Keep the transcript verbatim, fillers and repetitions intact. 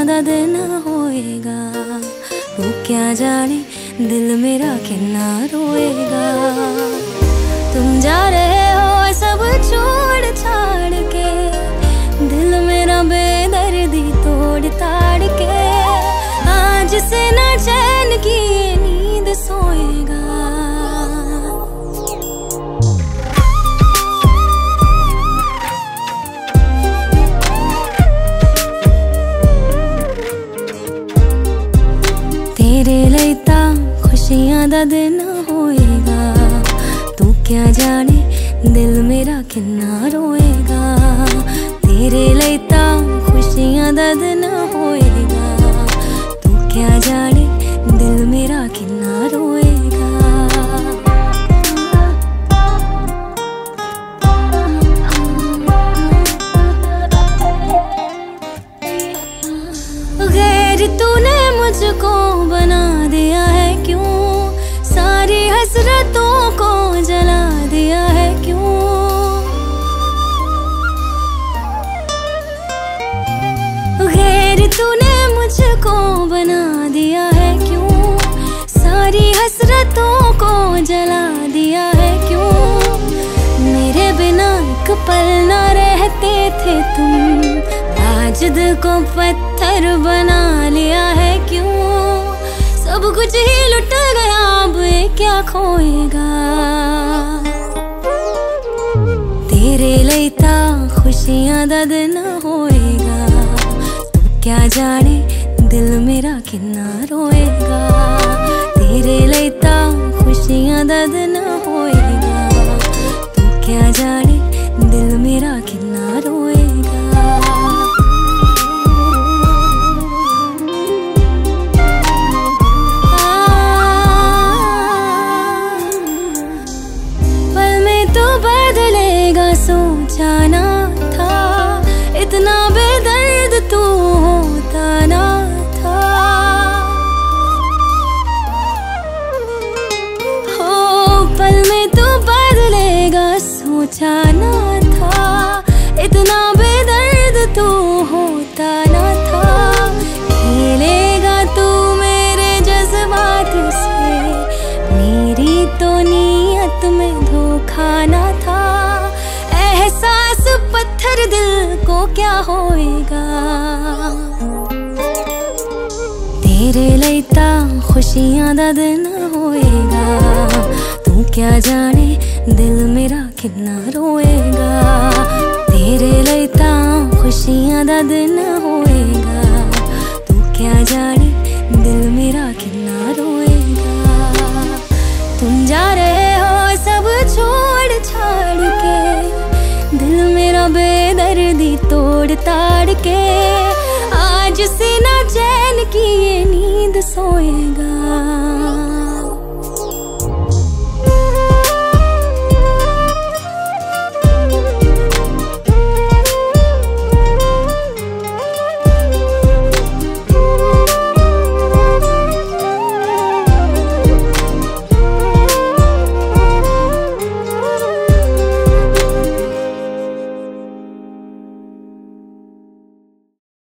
दा दिन होएगा, तू क्या जाने दिल मेरा कितना रोएगा। तुम जा रहे हो सब छोड़ छाड़ के, दिल मेरा बेदर्दी तोड़ ताड़ के, आज से ना चैन की ये नींद सोएगा। तेरे लैता खुशियां दा दिन होएगा, तू क्या जाने दिल मेरा कितना रोएगा। तेरे लैता खुशियां दा दिन होएगा, तू क्या जाने दिल मेरा कितना रोएगा। गैर तूने मुझको बना दिया है क्यों, सारी हसरतों को जला दिया है क्यों। गैर तूने मुझको बना दिया है क्यों, सारी हसरतों को जला दिया है क्यों। मेरे बिना एक पल ना रहते थे तुम, आज दिल को पत्थर बना लिया है क्यों। सब कुछ ही लुट गया, अब ये क्या खोएगा। तेरे लैता खुशियां दा दिन होएगा, तू क्या जाने दिल मेरा कितना रोएगा। तेरे लैता खुशियां दा दिन होएगा, तू क्या जाने दिल मेरा कितना रोएगा। सोचा ना था इतना बेदर्द तू होता ना था। हो पल में तू बदलेगा, सोचा ना था इतना बेदर्द तू होता ना था। खेलेगा तू मेरे जज्बात से, मेरी तो नीयत में धोखा ना था। एहसास पत्थर दिल को क्या होएगा। तेरे लैता खुशियां दा दिन होएगा, तू क्या जाने दिल मेरा कितना रोएगा। तेरे लैता खुशियां दा दिन होएगा, तू क्या जाने दिल मेरा कितना रोएगा। तुम जा रहे हो सब छोड़ छाड़ के, दिल मेरा बेदर्दी तोड़ ताड़ के, आज से ना चैन की ये नींद सोएगा।